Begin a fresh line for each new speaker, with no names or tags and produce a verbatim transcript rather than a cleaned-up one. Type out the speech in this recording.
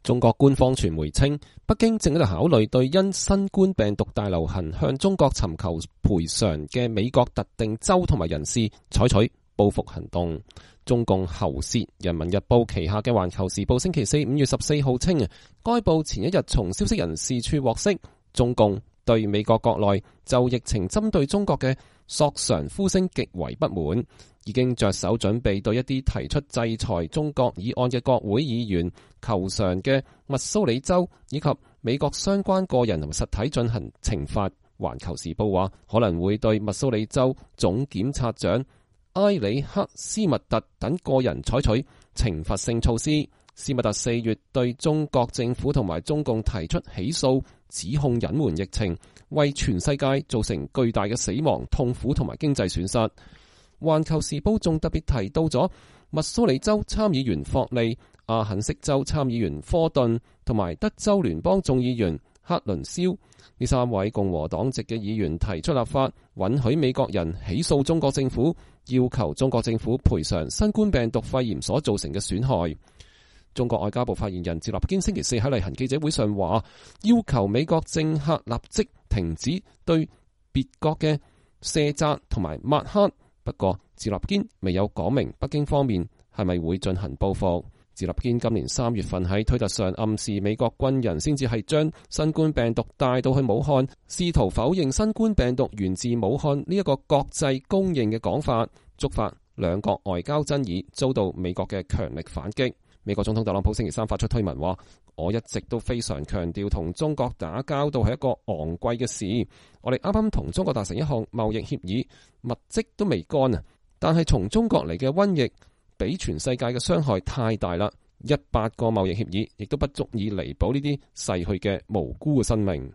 中國官方傳媒稱，北京正喺度考慮對因新冠病毒大流行向中國尋求賠償嘅美國特定州同埋人士採取報復行動。中共喉舌《人民日報》旗下嘅《環球時報》星期四五月十四號稱，該報前一日從消息人士處獲悉，中共對美國國內就疫情針對中國嘅索償呼聲極為不滿，已經着手準備對一啲提出制裁中國議案嘅國會議員求償嘅密蘇里州以及美國相關個人同實體進行懲罰。環球時報話可能會對密蘇里州總檢察長埃里克斯密特等個人採取懲罰性措施。斯密特四月對中國政府同埋中共提出起訴，指控隱瞞疫情，為全世界造成巨大嘅死亡、痛苦同埋經濟損失。環球時報仲特別提到咗密蘇里州參議員霍利、阿肯色州參議員科頓同埋德州聯邦眾議員克倫肖呢三位共和黨籍嘅議員提出立法，允許美國人起訴中國政府，要求中國政府賠償新冠病毒肺炎所造成嘅損害。中國外交部發言人趙立堅星期四喺例行記者會上話，要求美國政客立即停止對別國嘅卸責同埋抹黑。不過，趙立堅未有講明北京方面係咪會進行報復。趙立堅今年三月份喺推特上暗示美國軍人先至係將新冠病毒帶到去武漢，試圖否認新冠病毒源自武漢呢一個國際公認嘅講法，觸發兩國外交爭議，遭到美國嘅強力反擊。美國總統特朗普星期三發出推文話，我一直都非常強調同中國打交道係一個昂貴嘅事。我哋啱啱同中國達成一項貿易協議，物跡都未乾啊，但係從中國嚟嘅瘟疫俾全世界嘅傷害太大啦，一百個貿易協議亦都不足以彌補呢啲逝去嘅無辜嘅生命。